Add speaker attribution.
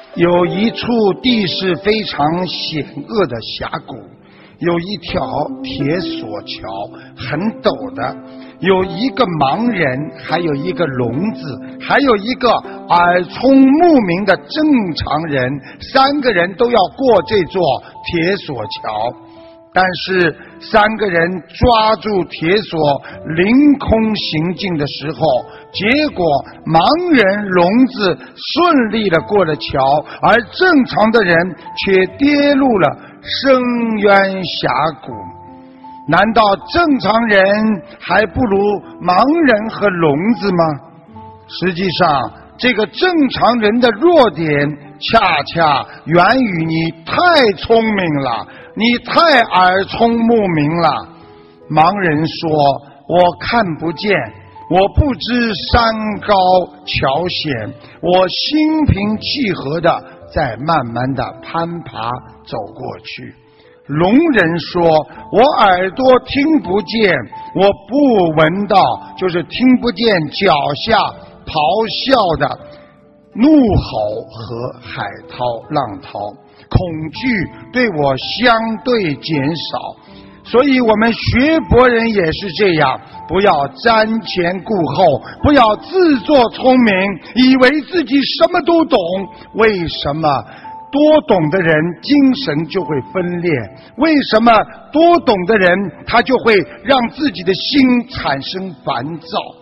Speaker 1: 有一处地势非常险恶的峡谷，有一条铁索桥，很陡的，有一个盲人，还有一个聋子，还有一个耳聪目明的正常人，3个人都要过这座铁索桥。但是3个人抓住铁索凌空行进的时候，结果盲人聋子顺利的过了桥，而正常的人却跌入了深渊峡谷。难道正常人还不如盲人和聋子吗？实际上这个正常人的弱点恰恰源于你太聪明了，你太耳聪目明了。盲人说，我看不见，我不知山高桥险，我心平气和的在慢慢的攀爬走过去。聋人说，我耳朵听不见，我不闻到，就是听不见脚下咆哮的怒吼和海涛浪涛，恐惧对我相对减少。所以我们学佛人也是这样，不要瞻前顾后，不要自作聪明，以为自己什么都懂。为什么多懂的人精神就会分裂？为什么多懂的人他就会让自己的心产生烦躁？